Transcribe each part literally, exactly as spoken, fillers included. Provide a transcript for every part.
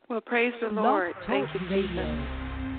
Well, praise the Blog Lord. Talk Thank you, Radio. Jesus.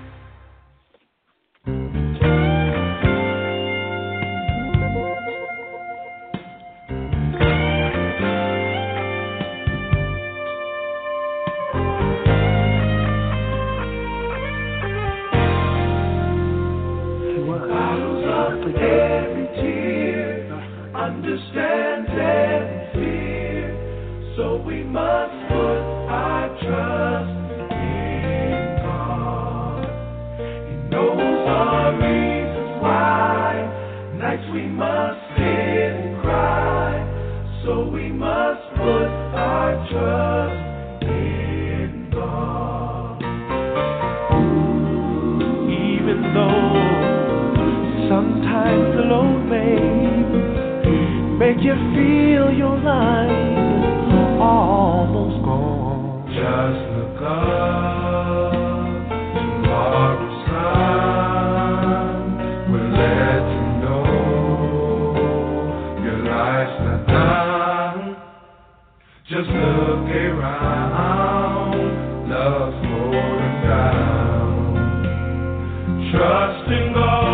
Every tear understands every fear, so we must put our trust in God. He knows our reasons why, nights we must sit and cry, so we must put our trust in God. Even though sometimes the Lord may make you feel your life is almost gone. Just look up, tomorrow's sun will let you know your life's not done. Just look around, love's going down. Trust in God.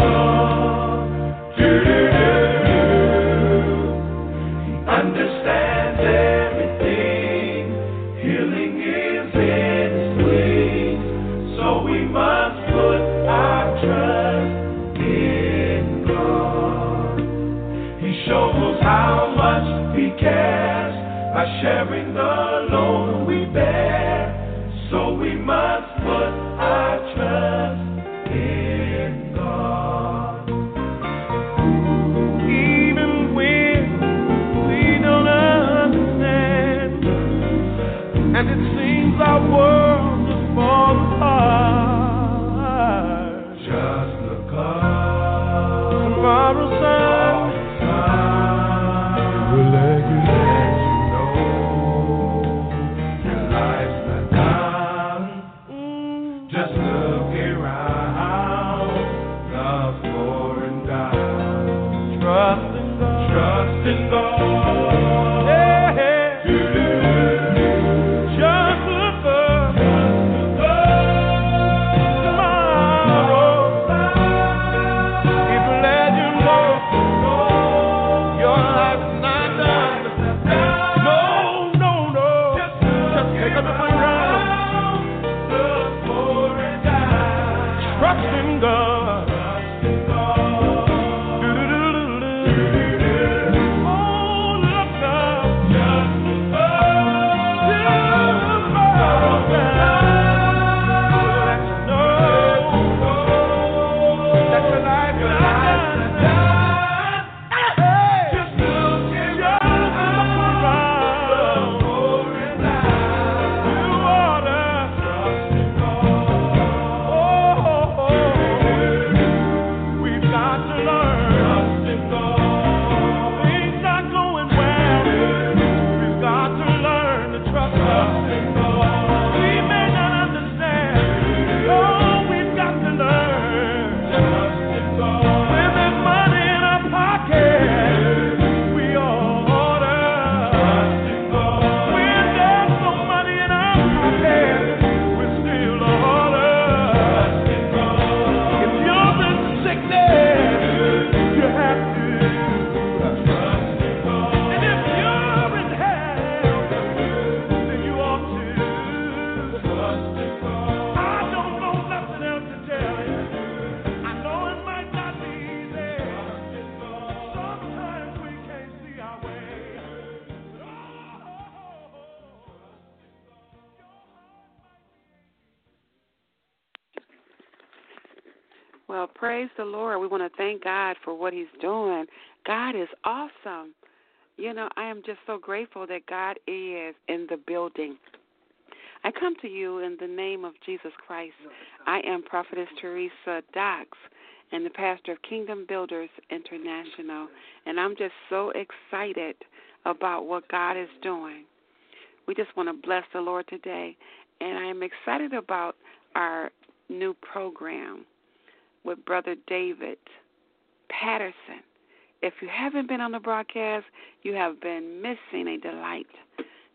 By sharing the load we bear, so we must put our trust in God. Even when we don't understand, and it seems our world is falling apart, just look up. Tomorrow's sun will let you down. Well, praise the Lord. We want to thank God for what he's doing. God is awesome. You know, I am just so grateful that God is in the building. I come to you in the name of Jesus Christ. I am Prophetess Teresa Dox and the pastor of Kingdom Builders International, and I'm just so excited about what God is doing. We just want to bless the Lord today, and I am excited about our new program with Brother David Patterson. If you haven't been on the broadcast, you have been missing a delight.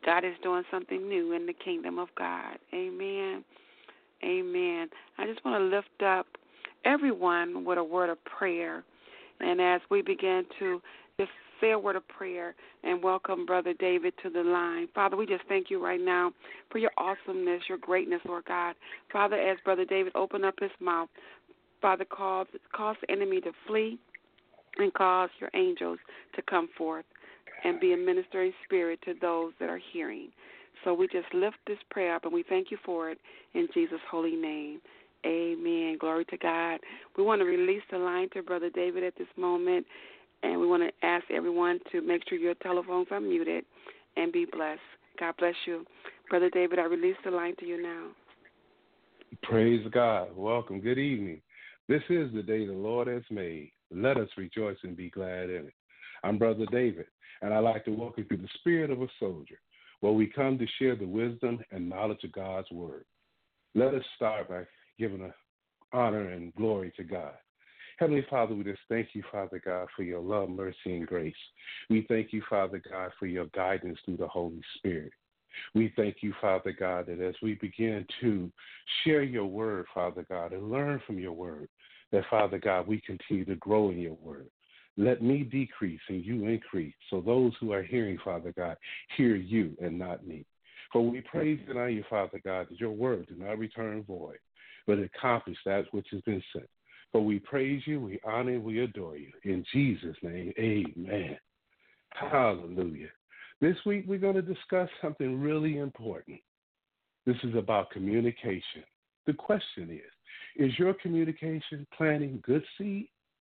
God is doing something new in the kingdom of God. Amen. Amen. I just want to lift up everyone with a word of prayer. And as we begin to just say a word of prayer and welcome Brother David to the line. Father, we just thank you right now for your awesomeness, your greatness, Lord God. Father, as Brother David opened up his mouth, Father, cause, cause the enemy to flee and cause your angels to come forth and be a ministering spirit to those that are hearing. So we just lift this prayer up, and we thank you for it in Jesus' holy name. Amen. Glory to God. We want to release the line to Brother David at this moment, and we want to ask everyone to make sure your telephones are muted and be blessed. God bless you. Brother David, I release the line to you now. Praise God. Welcome. Good evening. This is the day the Lord has made. Let us rejoice and be glad in it. I'm Brother David, and I'd like to walk you through the spirit of a soldier, where we come to share the wisdom and knowledge of God's word. Let us start by giving a honor and glory to God. Heavenly Father, we just thank you, Father God, for your love, mercy, and grace. We thank you, Father God, for your guidance through the Holy Spirit. We thank you, Father God, that as we begin to share your word, Father God, and learn from your word, that, Father God, we continue to grow in your word. Let me decrease and you increase, so those who are hearing, Father God, hear you and not me. For we praise and honor you, Father God, that your word do not return void, but accomplish that which has been sent. For we praise you, we honor, and we adore you. In Jesus' name, amen. Hallelujah. This week we're going to discuss something really important. This is about communication. The question is, is your communication planting good seed?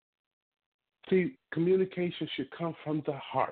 See, communication should come from the heart.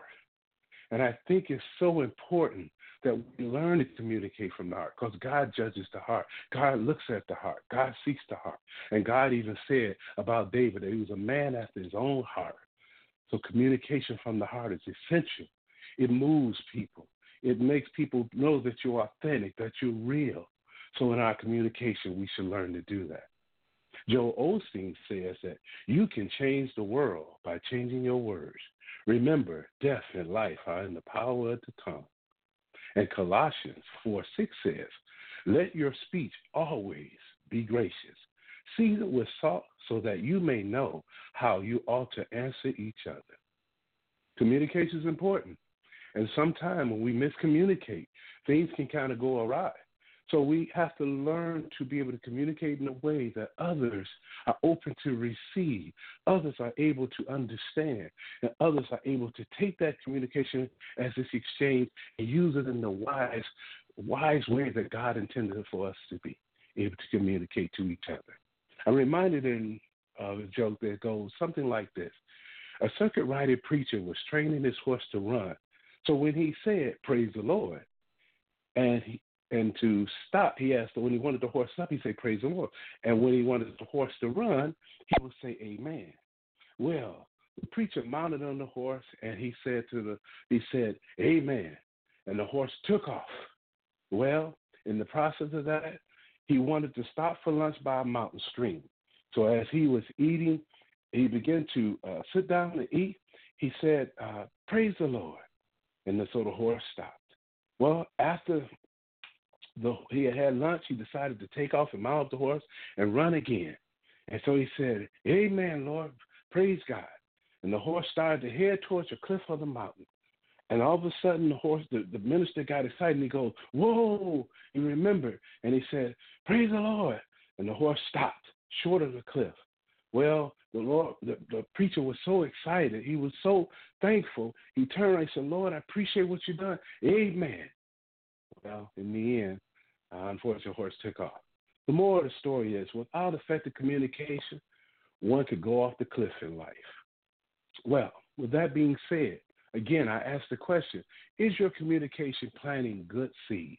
And I think it's so important that we learn to communicate from the heart, because God judges the heart. God looks at the heart. God seeks the heart. And God even said about David that he was a man after his own heart. So communication from the heart is essential. It moves people. It makes people know that you're authentic, that you're real. So in our communication, we should learn to do that. Joel Osteen says that you can change the world by changing your words. Remember, death and life are in the power of the tongue. And Colossians four six says, let your speech always be gracious, seasoned with salt, so that you may know how you ought to answer each other. Communication is important. And sometimes when we miscommunicate, things can kind of go awry. So we have to learn to be able to communicate in a way that others are open to receive, others are able to understand, and others are able to take that communication as this exchange and use it in the wise, wise way that God intended for us to be able to communicate to each other. I'm reminded in uh, a joke that goes something like this. A circuit-riding preacher was training his horse to run. So when he said, praise the Lord, and he, and to stop, he asked, when he wanted the horse to stop, he said, praise the Lord. And when he wanted the horse to run, he would say, amen. Well, the preacher mounted on the horse, and he said to the, he said, amen. And the horse took off. Well, in the process of that, he wanted to stop for lunch by a mountain stream. So as he was eating, he began to uh, sit down and eat. He said, uh, praise the Lord. And the, so the horse stopped. Well, after the, he had had lunch, he decided to take off and mount up the horse and run again. And so he said, amen, Lord, praise God. And the horse started to head towards the cliff of the mountain. And all of a sudden, the horse, the, the minister got excited, and he goes, whoa, he remembered. And he said, praise the Lord. And the horse stopped short of the cliff. Well, the Lord, the, the preacher was so excited. He was so thankful. He turned and said, Lord, I appreciate what you've done. Amen. Well, in the end, uh, unfortunately, the horse took off. The moral of the story is, without effective communication, one could go off the cliff in life. Well, with that being said, again, I ask the question, is your communication planting good seeds?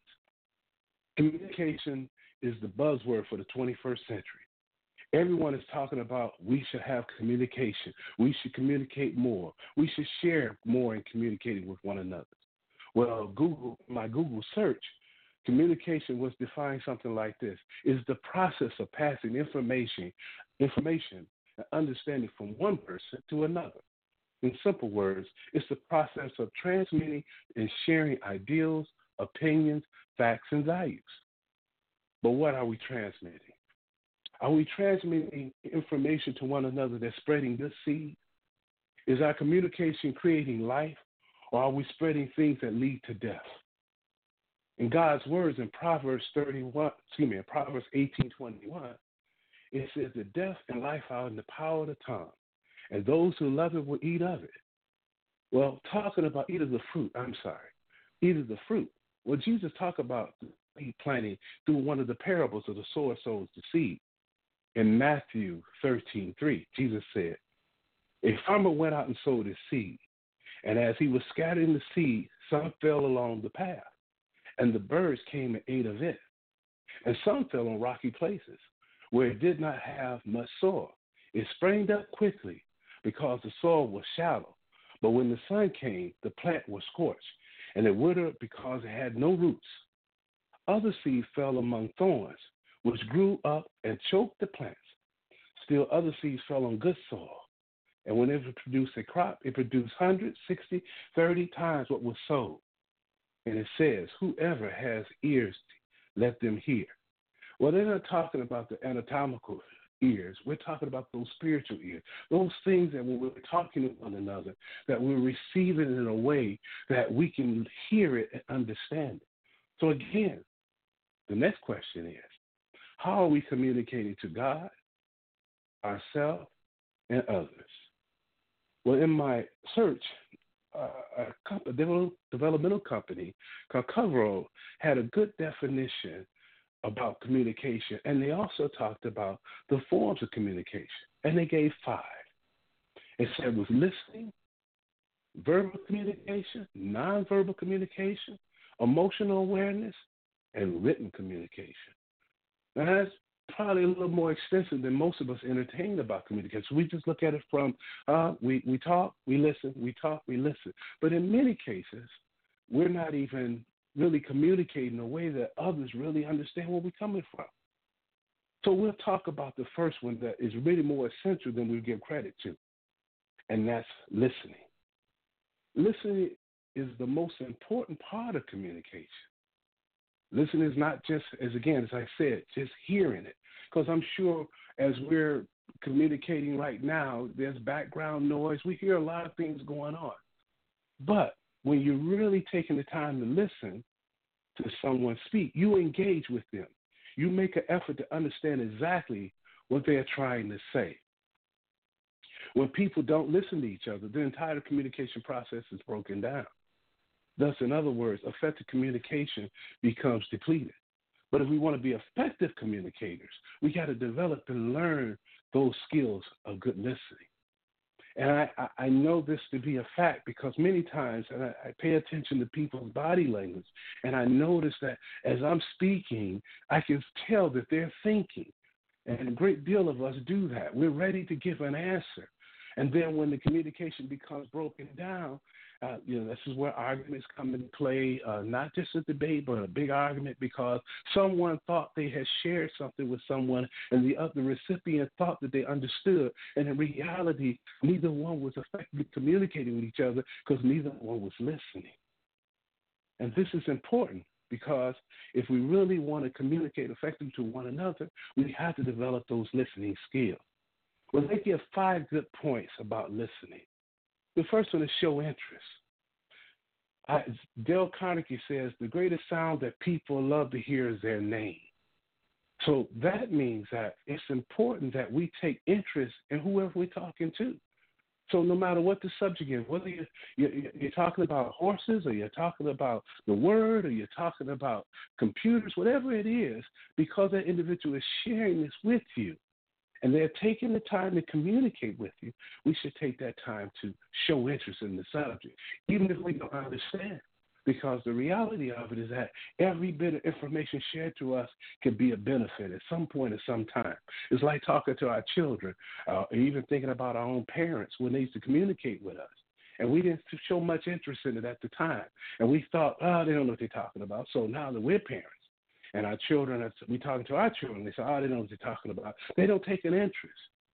Communication is the buzzword for the twenty-first century. Everyone is talking about we should have communication. We should communicate more. We should share more in communicating with one another. Well, Google, my Google search, communication was defined something like this: is the process of passing information, information and understanding from one person to another. In simple words, it's the process of transmitting and sharing ideals, opinions, facts, and values. But what are we transmitting? Are we transmitting information to one another that's spreading good seed? Is our communication creating life, or are we spreading things that lead to death? In God's words in Proverbs thirty-one, excuse me, in Proverbs eighteen twenty-one, it says that death and life are in the power of the tongue, and those who love it will eat of it. Well, talking about eat of the fruit, I'm sorry, eat of the fruit. Well, Jesus talked about seed planting through one of the parables of the sower sows the seed. In Matthew thirteen three, Jesus said, a farmer went out and sowed his seed, and as he was scattering the seed, some fell along the path, and the birds came and ate of it. And some fell on rocky places, where it did not have much soil. It sprang up quickly, because the soil was shallow. But when the sun came, the plant was scorched, and it withered because it had no roots. Other seed fell among thorns, which grew up and choked the plants. Still other seeds fell on good soil. And when it produced a crop, it produced one hundred, sixty, thirty times what was sowed. And it says, whoever has ears, let them hear. Well, they're not talking about the anatomical ears. We're talking about those spiritual ears, those things that when we're talking to one another, that we're receiving in a way that we can hear it and understand it. So again, the next question is, how are we communicating to God, ourselves, and others? Well, in my search, uh, a company, developmental company called Coverall had a good definition about communication, and they also talked about the forms of communication, and they gave five. It said it was listening, verbal communication, nonverbal communication, emotional awareness, and written communication. Now, that's probably a little more extensive than most of us entertain about communication. We just look at it from uh, we, we talk, we listen, we talk, we listen. But in many cases, we're not even really communicating in a way that others really understand where we're coming from. So we'll talk about the first one that is really more essential than we give credit to, and that's listening. Listening is the most important part of communication. Listening is not just, as again, as I said, just hearing it. Because I'm sure as we're communicating right now, there's background noise. We hear a lot of things going on. But when you're really taking the time to listen to someone speak, you engage with them. You make an effort to understand exactly what they're trying to say. When people don't listen to each other, the entire communication process is broken down. Thus, in other words, effective communication becomes depleted. But if we want to be effective communicators, we got to develop and learn those skills of good listening. And I, I know this to be a fact because many times and I, I pay attention to people's body language, and I notice that as I'm speaking, I can tell that they're thinking. And a great deal of us do that. We're ready to give an answer. And then when the communication becomes broken down, Uh, you know, this is where arguments come into play, uh, not just a debate, but a big argument because someone thought they had shared something with someone and the other recipient thought that they understood. And in reality, neither one was effectively communicating with each other because neither one was listening. And this is important because if we really want to communicate effectively to one another, we have to develop those listening skills. Well, they give five good points about listening. The first one is show interest. I, Dale Carnegie says the greatest sound that people love to hear is their name. So that means that it's important that we take interest in whoever we're talking to. So no matter what the subject is, whether you're, you're, you're talking about horses or you're talking about the word or you're talking about computers, whatever it is, because that individual is sharing this with you, and they're taking the time to communicate with you, we should take that time to show interest in the subject, even if we don't understand. Because the reality of it is that every bit of information shared to us can be a benefit at some point at some time. It's like talking to our children, uh, or even thinking about our own parents when they used to communicate with us. And we didn't show much interest in it at the time. And we thought, oh, they don't know what they're talking about. So now that we're parents, and our children, we talking to our children, they say, oh, they don't know what they're talking about. They don't take an interest.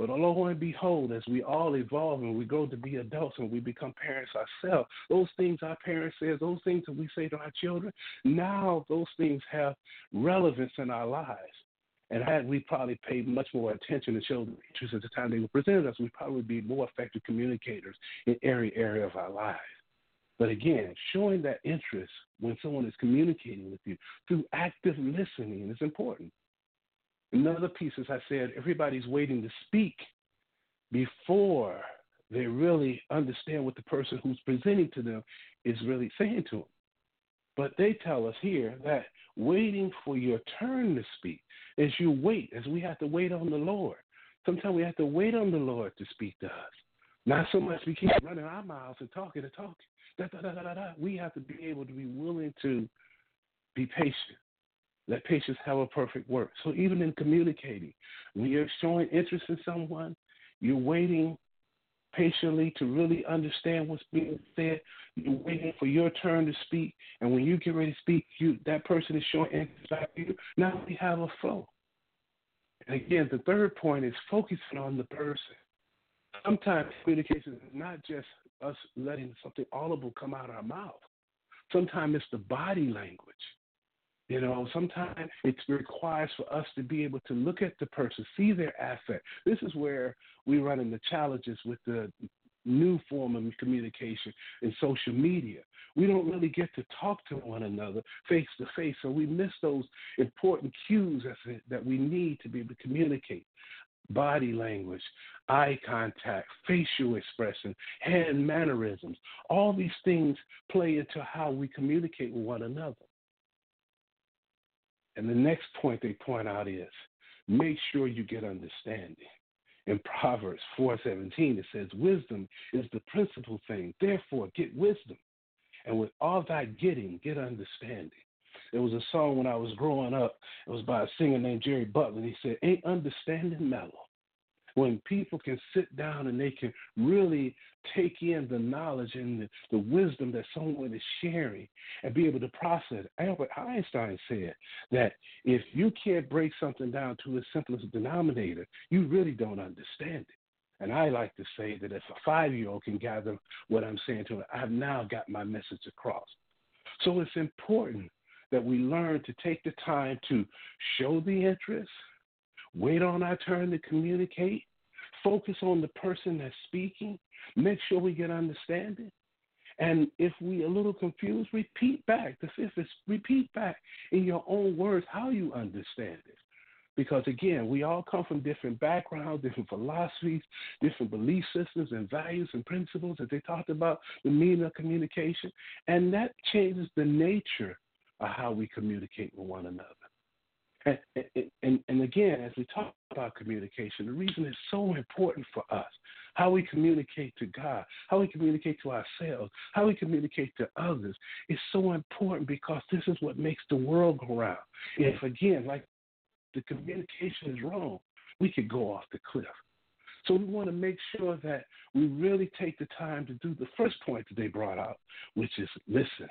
But lo and behold, as we all evolve and we grow to be adults and we become parents ourselves, those things our parents say, those things that we say to our children, now those things have relevance in our lives. And had we probably paid much more attention and showed interest at the time they were presented us, we'd probably be more effective communicators in every area of our lives. But again, showing that interest when someone is communicating with you through active listening is important. Another piece, as I said, everybody's waiting to speak before they really understand what the person who's presenting to them is really saying to them. But they tell us here that waiting for your turn to speak is you wait, as we have to wait on the Lord. Sometimes we have to wait on the Lord to speak to us. Not so much we keep running our mouths and talking and talking. Da, da, da, da, da, da. We have to be able to be willing to be patient. Let patience have a perfect work. So even in communicating, when you're showing interest in someone, you're waiting patiently to really understand what's being said. You're waiting for your turn to speak. And when you get ready to speak, you that person is showing interest back to you. Now we have a flow. And again, the third point is focusing on the person. Sometimes communication is not just us letting something audible come out of our mouth. Sometimes it's the body language. You know, sometimes it requires for us to be able to look at the person, see their asset. This is where we run into challenges with the new form of communication in social media. We don't really get to talk to one another face to face, so we miss those important cues that we need to be able to communicate. Body language, eye contact, facial expression, hand mannerisms, all these things play into how we communicate with one another. And the next point they point out is make sure you get understanding. In Proverbs four seventeen, it says, wisdom is the principal thing. Therefore, get wisdom. And with all thy getting, get understanding. There was a song when I was growing up. It was by a singer named Jerry Butler. And he said, ain't understanding mellow? When people can sit down and they can really take in the knowledge and the, the wisdom that someone is sharing and be able to process. Albert Einstein said that if you can't break something down to its simplest denominator, you really don't understand it. And I like to say that if a five-year-old can gather what I'm saying to them, I've now got my message across. So it's important that we learn to take the time to show the interest, wait on our turn to communicate, focus on the person that's speaking, make sure we get understanding. And if we are a little confused, repeat back. The fifth is repeat back in your own words how you understand it. Because, again, we all come from different backgrounds, different philosophies, different belief systems and values and principles that they talked about, the meaning of communication. And that changes the nature of how we communicate with one another. And, and, and again, as we talk about communication, the reason it's so important for us, how we communicate to God, how we communicate to ourselves, how we communicate to others, is so important because this is what makes the world go round. If, again, like the communication is wrong, we could go off the cliff. So we want to make sure that we really take the time to do the first point that they brought out, which is listening.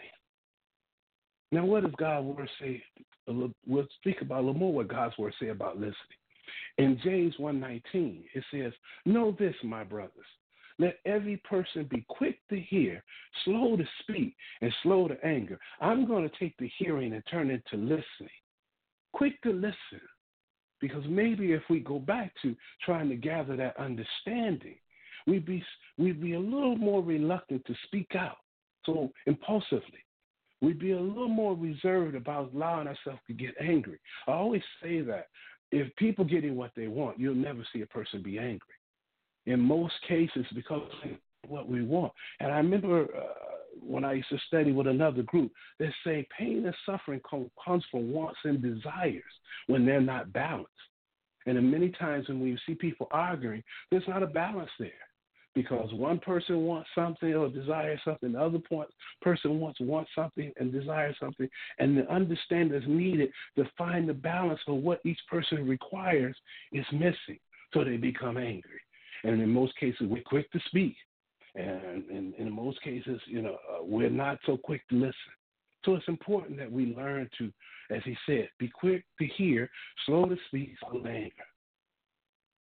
Now, what does God's word say? We'll speak about a little more what God's word say about listening. In James one nineteen, it says, know this, my brothers. Let every person be quick to hear, slow to speak, and slow to anger. I'm going to take the hearing and turn it to listening. Quick to listen. Because maybe if we go back to trying to gather that understanding, we'd be, we'd be a little more reluctant to speak out so impulsively. We'd be a little more reserved about allowing ourselves to get angry. I always say that if people getting what they want, you'll never see a person be angry. In most cases, because of what we want. And I remember uh, when I used to study with another group, they say pain and suffering comes from wants and desires when they're not balanced. And then many times when we see people arguing, there's not a balance there. Because one person wants something or desires something, the other person wants wants something and desires something, and the understanding is needed to find the balance of what each person requires is missing, so they become angry. And in most cases, we're quick to speak, and, and, and in most cases, you know, uh, we're not so quick to listen. So it's important that we learn to, as he said, be quick to hear, slow to speak, slow to anger.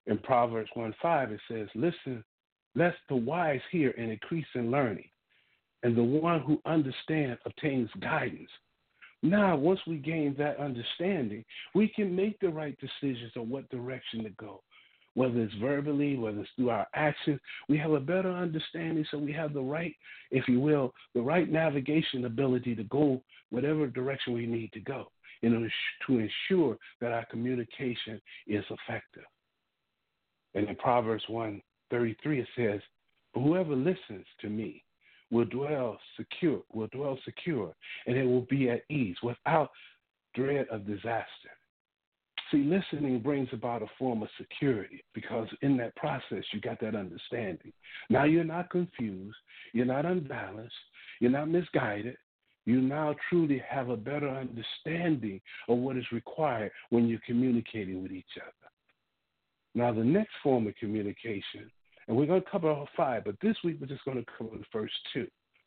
In Proverbs one five, it says, listen, lest the wise hear and increase in learning, and the one who understands obtains guidance. Now, once we gain that understanding, we can make the right decisions on what direction to go. Whether it's verbally, whether it's through our actions, we have a better understanding, so we have the right, if you will, the right navigation ability to go whatever direction we need to go in order to ensure that our communication is effective. And in Proverbs one thirty-three, it says, whoever listens to me will dwell secure, will dwell secure, and it will be at ease without dread of disaster. See, listening brings about a form of security because in that process, you got that understanding. Now you're not confused. You're not unbalanced. You're not misguided. You now truly have a better understanding of what is required when you're communicating with each other. Now, the next form of communication, and we're going to cover all five, but this week we're just going to cover the first two.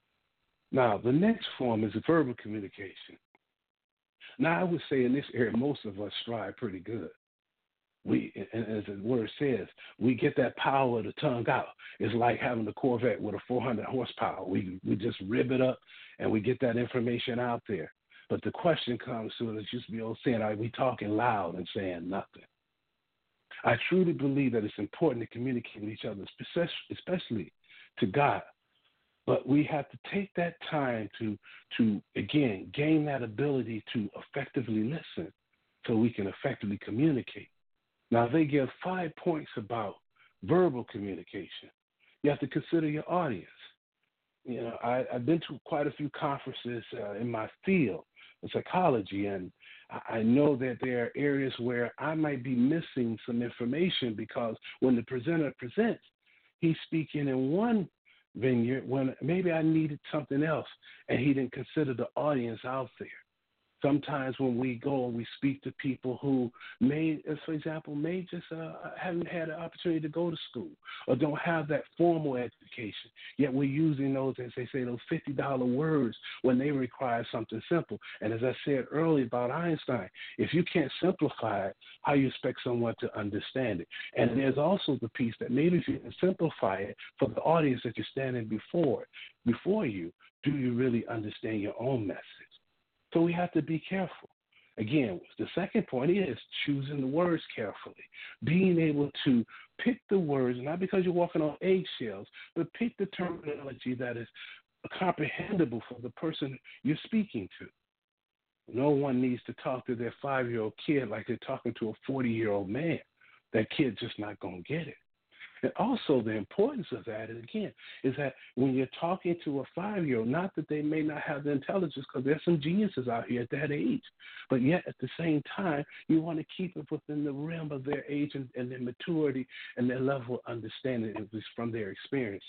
Now, the next form is verbal communication. Now, I would say in this area, most of us strive pretty good. We, and as the word says, we get that power of the tongue out. It's like having a Corvette with a four hundred horsepower. We we just rib it up and we get that information out there. But the question comes to it, used to be old saying, are we talking loud and saying nothing? I truly believe that it's important to communicate with each other, especially to God. But we have to take that time to, to again, gain that ability to effectively listen so we can effectively communicate. Now, they give five points about verbal communication. You have to consider your audience. You know, I, I've been to quite a few conferences uh, in my field, in psychology, and I know that there are areas where I might be missing some information because when the presenter presents, he's speaking in one vineyard when maybe I needed something else, and he didn't consider the audience out there. Sometimes when we go and we speak to people who may, for example, may just uh, haven't had an opportunity to go to school or don't have that formal education, yet we're using those, as they say, those fifty dollar words when they require something simple. And as I said earlier about Einstein, if you can't simplify it, how you expect someone to understand it? And there's also the piece that maybe if you can simplify it for the audience that you're standing before, before you, do you really understand your own message? So we have to be careful. Again, the second point is choosing the words carefully, being able to pick the words, not because you're walking on eggshells, but pick the terminology that is comprehensible for the person you're speaking to. No one needs to talk to their five-year-old kid like they're talking to a forty-year-old man. That kid's just not going to get it. And also the importance of that, and again, is that when you're talking to a five-year-old, not that they may not have the intelligence, because there's some geniuses out here at that age, but yet at the same time, you want to keep it within the realm of their age and, and their maturity and their level of understanding, at least from their experiences.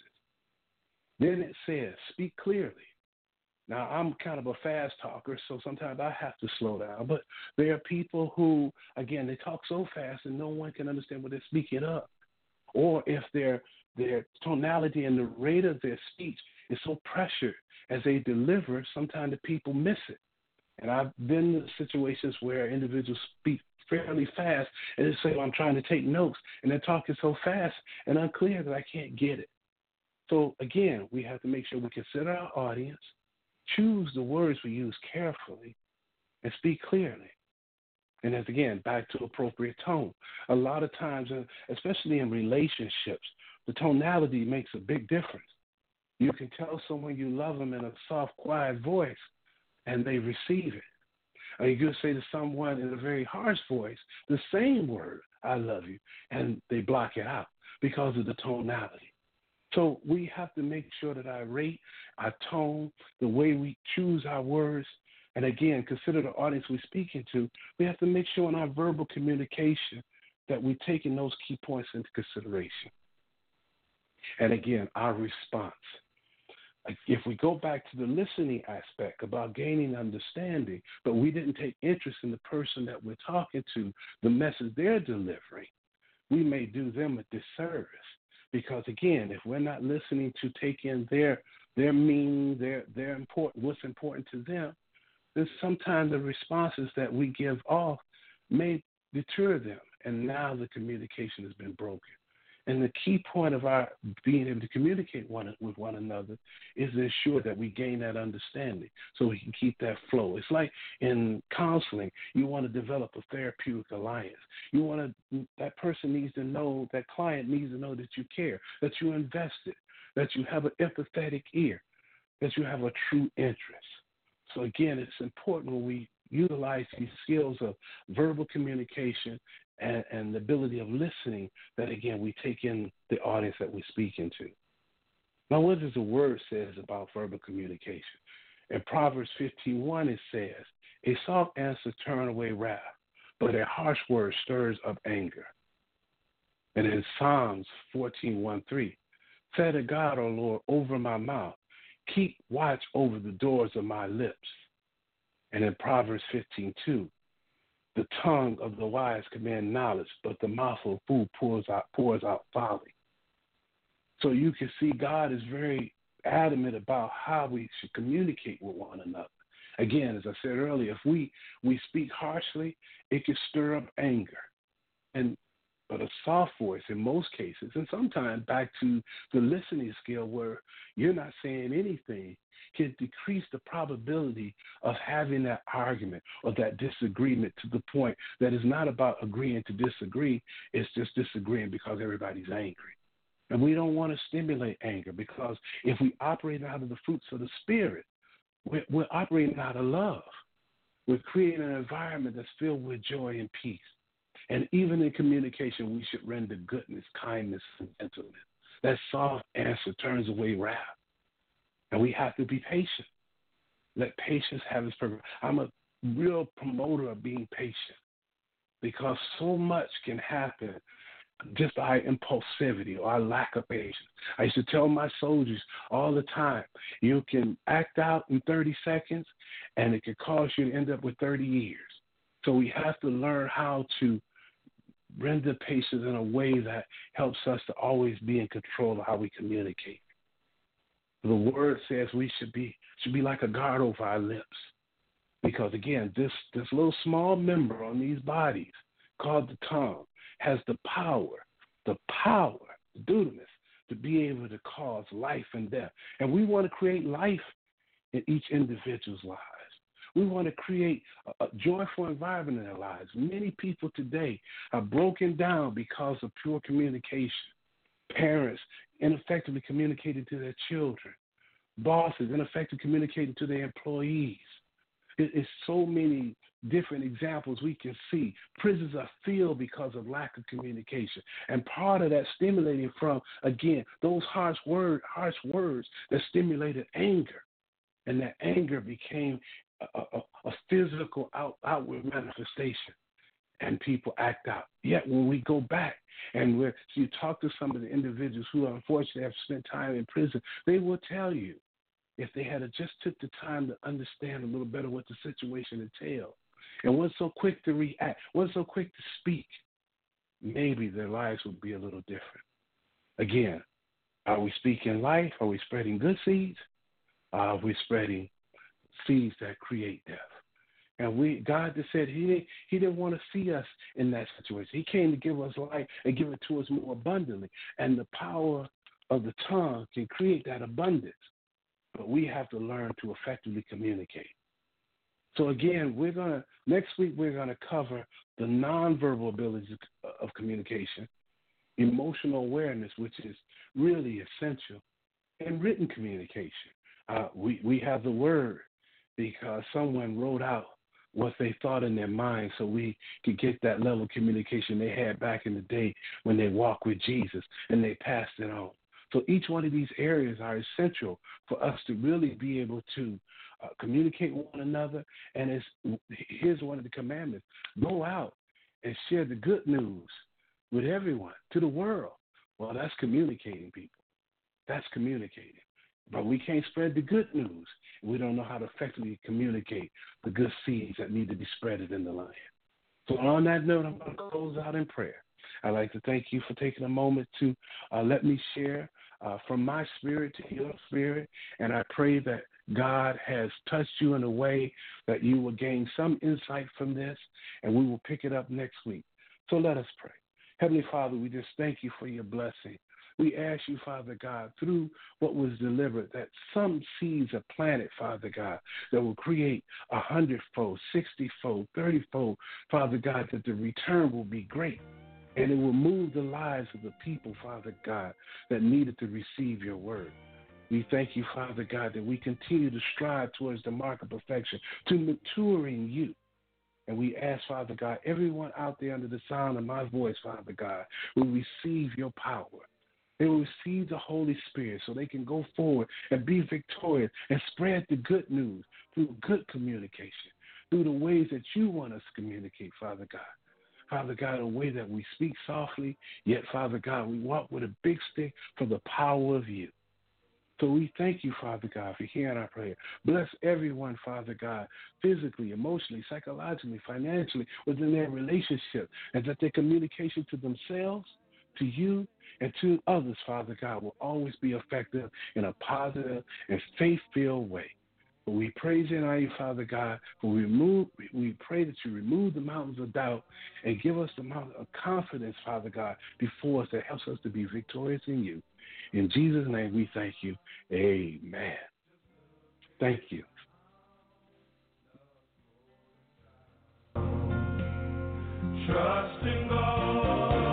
Then it says, speak clearly. Now, I'm kind of a fast talker, so sometimes I have to slow down, but there are people who, again, they talk so fast and no one can understand what they're speaking of. Or if their their tonality and the rate of their speech is so pressured as they deliver, sometimes the people miss it. And I've been in situations where individuals speak fairly fast and they say, well, I'm trying to take notes, and they're talking so fast and unclear that I can't get it. So, again, we have to make sure we consider our audience, choose the words we use carefully, and speak clearly. And as, again, back to appropriate tone. A lot of times, especially in relationships, the tonality makes a big difference. You can tell someone you love them in a soft, quiet voice, and they receive it. Or you can say to someone in a very harsh voice the same word, I love you, and they block it out because of the tonality. So we have to make sure that our rate, our tone, the way we choose our words, and again, consider the audience we're speaking to. We have to make sure in our verbal communication that we're taking those key points into consideration. And again, our response. If we go back to the listening aspect about gaining understanding, but we didn't take interest in the person that we're talking to, the message they're delivering, we may do them a disservice. Because again, if we're not listening to take in their their meaning, their their important, what's important to them, then sometimes the responses that we give off may deter them and now the communication has been broken. And the key point of our being able to communicate one with one another is to ensure that we gain that understanding so we can keep that flow. It's like in counseling, you want to develop a therapeutic alliance. You want to, that person needs to know, that client needs to know that you care, that you're invested, that you have an empathetic ear, that you have a true interest. So again, it's important when we utilize these skills of verbal communication and, and the ability of listening, that again, we take in the audience that we're speaking to. Now, what does the word says about verbal communication? In Proverbs fifteen one, it says, a soft answer turns away wrath, but a harsh word stirs up anger. And in Psalms fourteen one three, say to God, O Lord, over my mouth, keep watch over the doors of my lips. And in Proverbs fifteen two, the tongue of the wise command knowledge, but the mouth of fool pours out, pours out folly. So you can see God is very adamant about how we should communicate with one another. Again, as I said earlier, if we, we speak harshly, it can stir up anger. And but a soft voice in most cases, and sometimes back to the listening skill where you're not saying anything, can decrease the probability of having that argument or that disagreement to the point that it's not about agreeing to disagree, it's just disagreeing because everybody's angry. And we don't want to stimulate anger, because if we operate out of the fruits of the Spirit, we're, we're operating out of love. We're creating an environment that's filled with joy and peace. And even in communication, we should render goodness, kindness, and gentleness. That soft answer turns away wrath. And we have to be patient. Let patience have its purpose. I'm a real promoter of being patient, because so much can happen just by impulsivity or our lack of patience. I used to tell my soldiers all the time, you can act out in thirty seconds, and it could cause you to end up with thirty years. So we have to learn how to render patience in a way that helps us to always be in control of how we communicate. The word says we should be should be like a guard over our lips, because again, this this little small member on these bodies called the tongue has the power, the power, the dunamis, to be able to cause life and death. And we want to create life in each individual's lives. We want to create a, a joyful environment in their lives. Many people today are broken down because of poor communication. Parents ineffectively communicating to their children. Bosses ineffectively communicating to their employees. It, it's so many different examples we can see. Prisons are filled because of lack of communication. And part of that stimulating from, again, those harsh, word, harsh words that stimulated anger. And that anger became a, a, a physical out, outward manifestation. And people act out. Yet when we go back and we're, so you talk to some of the individuals who unfortunately have spent time in prison, they will tell you, if they had just took the time to understand a little better what the situation entailed, and weren't so quick to react, weren't so quick to speak, maybe their lives would be a little different. Again, are we speaking life? Are we spreading good seeds? Are we spreading seeds that create death? And we, God just said he, he didn't want to see us in that situation. He came to give us life and give it to us more abundantly. And the power of the tongue can create that abundance. But we have to learn to effectively communicate. So again, we're going to, next week we're going to cover the nonverbal abilities of, of communication, emotional awareness, which is really essential, and written communication. Uh, we, we have the word because someone wrote out what they thought in their mind so we could get that level of communication they had back in the day when they walked with Jesus and they passed it on. So each one of these areas are essential for us to really be able to uh, communicate with one another. And it's, here's one of the commandments. Go out and share the good news with everyone, to the world. Well, that's communicating, people. That's communicating. But we can't spread the good news. We don't know how to effectively communicate the good seeds that need to be spreaded in the land. So on that note, I'm going to close out in prayer. I'd like to thank you for taking a moment to uh, let me share uh, from my spirit to your spirit. And I pray that God has touched you in a way that you will gain some insight from this, and we will pick it up next week. So let us pray. Heavenly Father, we just thank you for your blessing. We ask you, Father God, through what was delivered, that some seeds are planted, Father God, that will create a hundredfold, sixtyfold, thirtyfold, Father God, that the return will be great. And it will move the lives of the people, Father God, that needed to receive your word. We thank you, Father God, that we continue to strive towards the mark of perfection, to mature in you. And we ask, Father God, everyone out there under the sound of my voice, Father God, will receive your power. They will receive the Holy Spirit so they can go forward and be victorious and spread the good news through good communication, through the ways that you want us to communicate, Father God. Father God, a way that we speak softly, yet, Father God, we walk with a big stick for the power of you. So we thank you, Father God, for hearing our prayer. Bless everyone, Father God, physically, emotionally, psychologically, financially, within their relationship, and that their communication to themselves, to you, and to others, Father God, will always be effective in a positive and faith-filled way. But we praise you and honor you, Father God, for we, remove, we pray that you remove the mountains of doubt and give us the mountain of confidence, Father God, before us that helps us to be victorious in you. In Jesus' name we thank you. Amen. Thank you. Trust in God.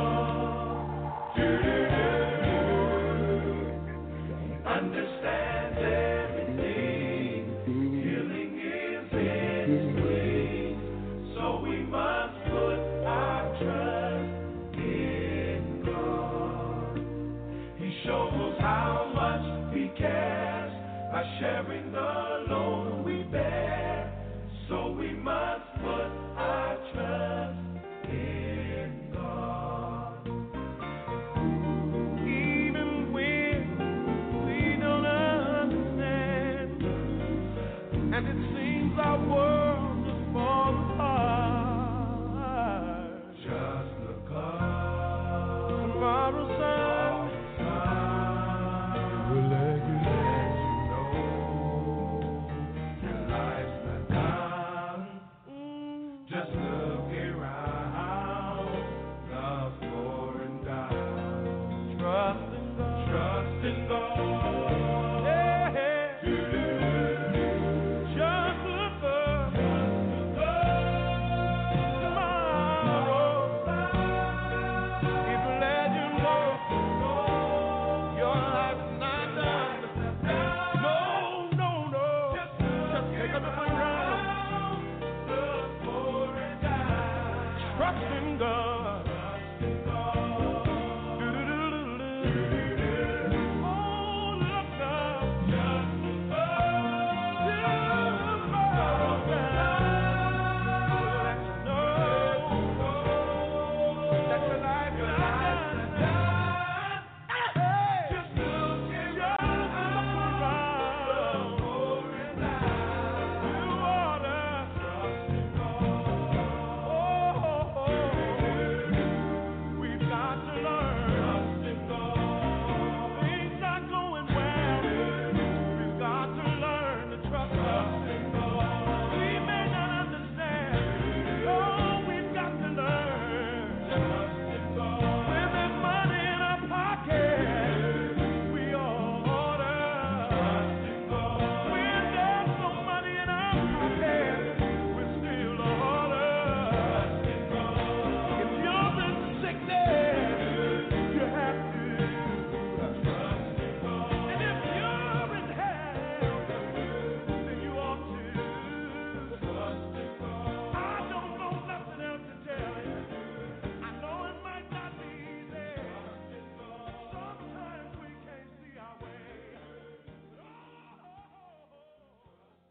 Understand everything. Healing is in His ways. So we must put our trust in God. He shows how much He cares by sharing the load we bear. So we must put our trust in God. Even when we don't understand, and it seems our world just falls apart. Just look up. Tomorrow's sun. It will let you know your life's not done. Just look around. Love's pouring down. Trust in God. Trust in God. Hey, hey. Just look up. Just look up. Tomorrow. It will let you know your life's not done. No, no, no. Just take a look around. Trust in God.